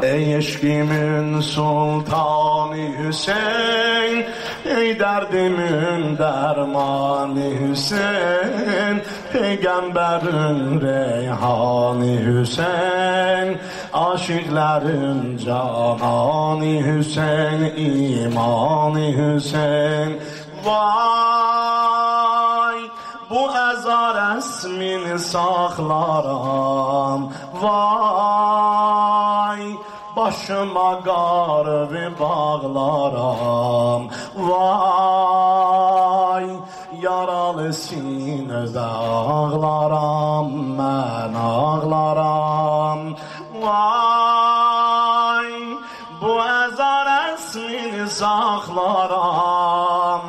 ey eşkimin sultanı Hüseyin, ey derdimin dermanı Hüseyin, peygamberin reyhanı Hüseyin, aşıkların cananı Hüseyin, imanı Hüseyin. Vay, bu əza resmini saxlaram, vay, başıma qarvi bağlaram, vay, yaralı sinədə ağlaram, mən ağlaram, vay, bu əza resmini saxlaram,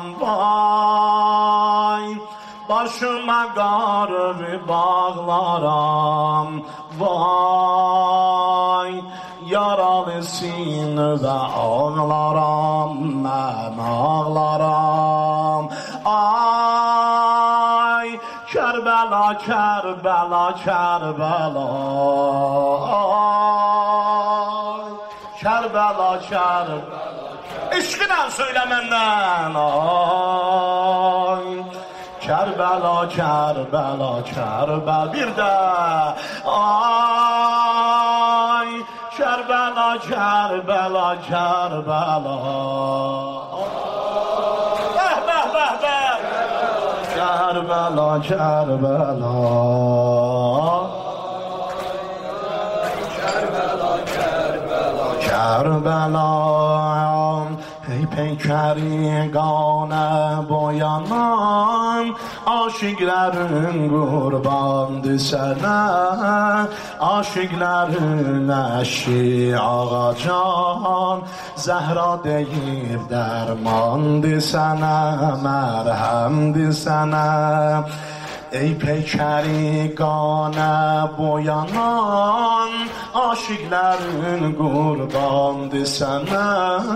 vay, başıma qarvi bağlaram, vay, yaralı sinədə ağlaram, mən ağlaram. Ay, Kərbəla, Kərbəla, Kərbəla, ay, Kərbəla, Kərbəla, eşqinə söylə məndən, ay, Kərbəla, Kərbəla, Kərbəla, bir də, ay, Kərbəla, Kərbəla, Kərbəla, bəh, bəh, bəh, bəh, Kərbəla, Kərbəla, Kərbəla, Kərbəla, Kərbəla, ey peykəri qanə boyanan, aşıqlərin qurbandır sənə, aşıqlərin əşi ağacan, Zəhra deyib dərmandır sənə, mərhəmdir sənə. Ey peykəri qanə boyanan, aşıqlərin qurbandır sənə,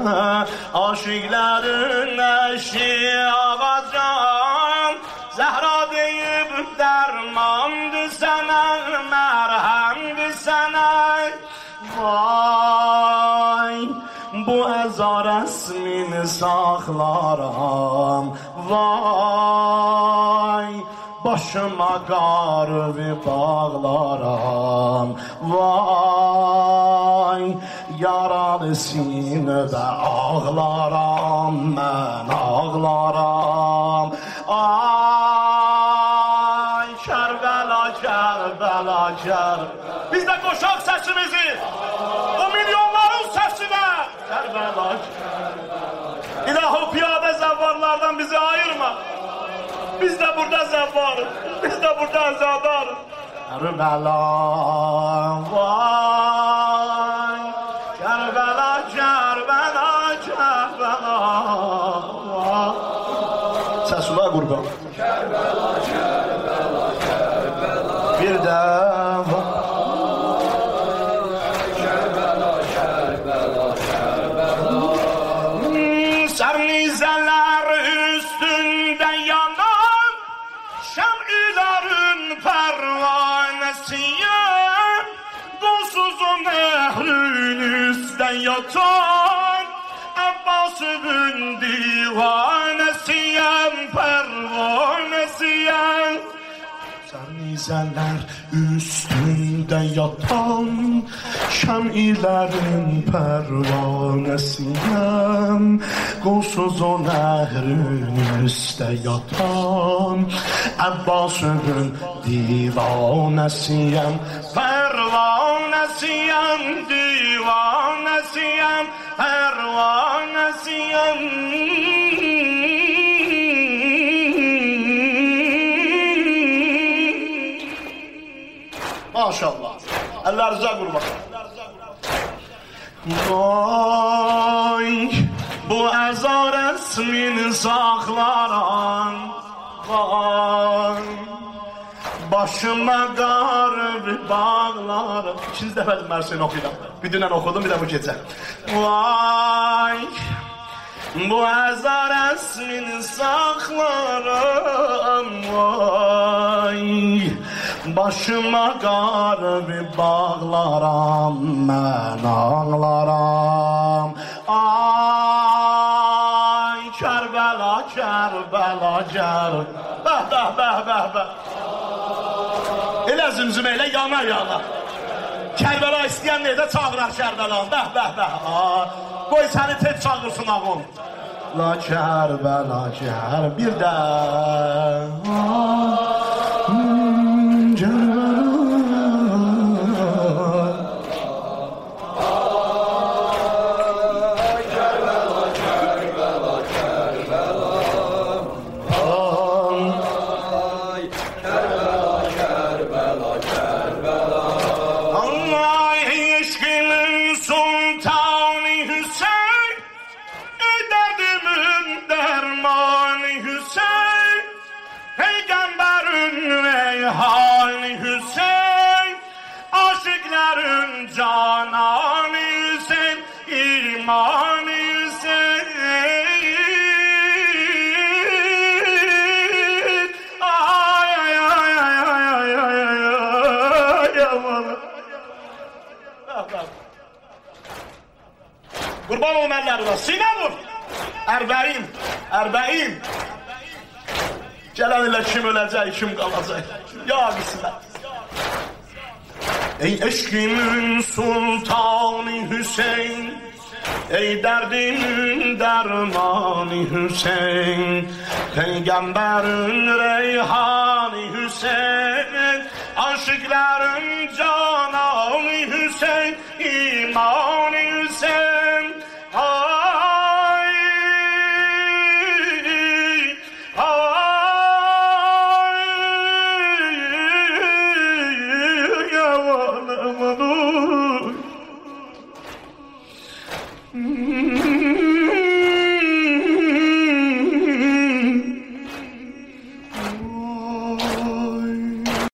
aşıqlərin əşi ağacan, Zəhra deyib dərmandır sənə, mərhəmdir sənə. Vay, bu əza resmini saxlaram, vay, başıma qarvi bağlaram, vay, yaralı sinədə ağlaram, mən ağlaram. Ay, Kərbəla, Kərbəla, Kərbəla, biz də qoşaq səsimizi, o milyonların səsinə, Kərbəla, Kərbəla, İlahi piyadə zəvvarlardan bizi ayırma. Biz de burada zəvvarız, biz de burada əzadarız. Kərbəla, vay, Kərbəla, Kərbəla, Kərbəla, vay. Səsula qurban. Kərbəla, Kərbəla, Kərbəla, bir də vay. Kərbəla, Kərbəla, Kərbəla, sərnizələr üstündə yanan, şəm'ilərin pərvanəsiyəm, qulsuzun əhlün üstə yatan, Əbbasın divanəsiyəm, pərvanəsiyəm. Sərnizələr üstündə yatan, şəm'ilərin pərvanəsiyəm, qulsuzun əhlün üstə yatan, Əbbasın divanəsiyəm, pərvanəsiyəm, divanəsiyəm, pərvanəsiyəm. Maşallah. Əllərinizə qurban. Vay, bu əza resmini saxlaram, vay, başıma qarvi bağlarım. İkinci dəfədir Mərsini oxuyuram. Bir dünən oxudum, bir də bu gecə. Vay, bu əza resmini saxlaram, vay, Başıma qarbi bağlaram, mən ağlaram. Ay Kərbəla, Kərbəla, bəh, bəh, bəh, bəh, bəh. Elə zümzümə ilə yana yana. Kərbəla istəyən neydə çağırar Kərbəlan, bəh, bəh, bəh. Qoy səni tez çağırsın ağam. La Kərbəla, bir də Canan Hüseyin, iman Hüseyin. Ay ay ay ay ay ay ay ay aman. Qurban olum əllərinə, sinə vur. Ərbəin. Gələn ilə kim öləcək, kim qalacaq. Ya bismillah. Ey eşkimin sultanı Hüseyin, ey derdimin dermanı Hüseyin, Peygamberin reyhanı Hüseyin, aşıkların cananı Hüseyin, imanı Hüseyin. Mm-hmm.